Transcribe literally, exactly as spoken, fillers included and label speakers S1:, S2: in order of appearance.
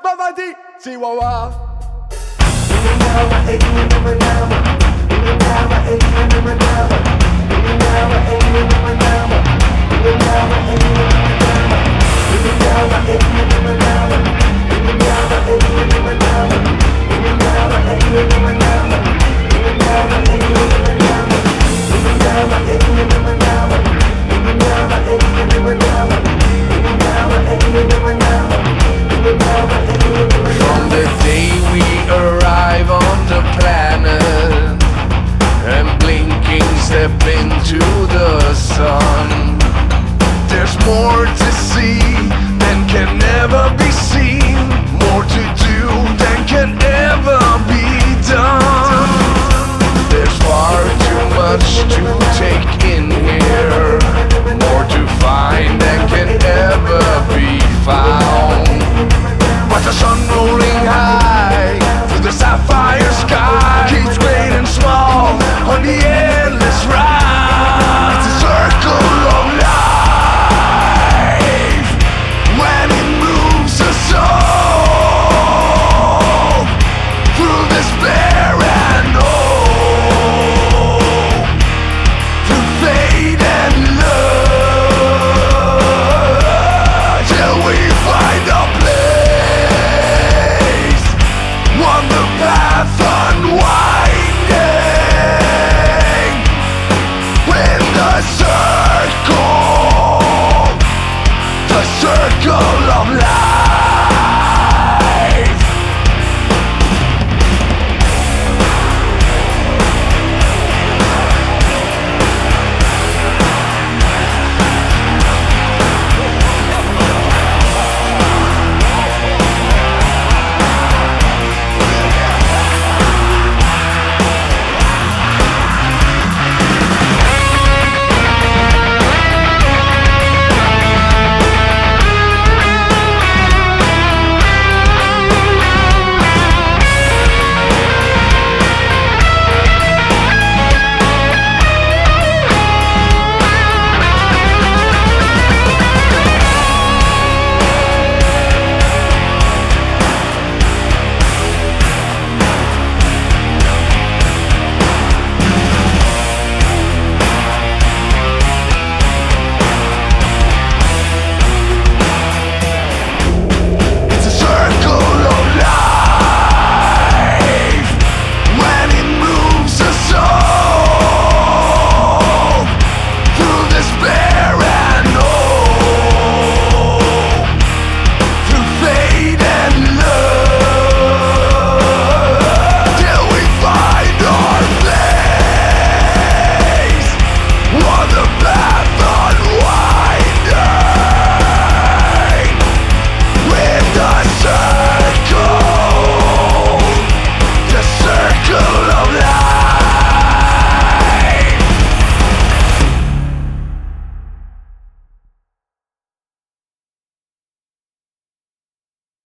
S1: Bavadi, Chihuahua.
S2: From the day we arrive on the planet and blinking step into the sun, there's more to see than can ever be seen, more to do than can ever be done. There's far too much to take